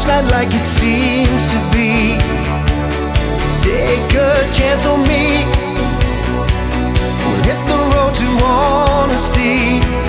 life's not like it seems to be. Take a chance on me. We'll hit the road to honesty.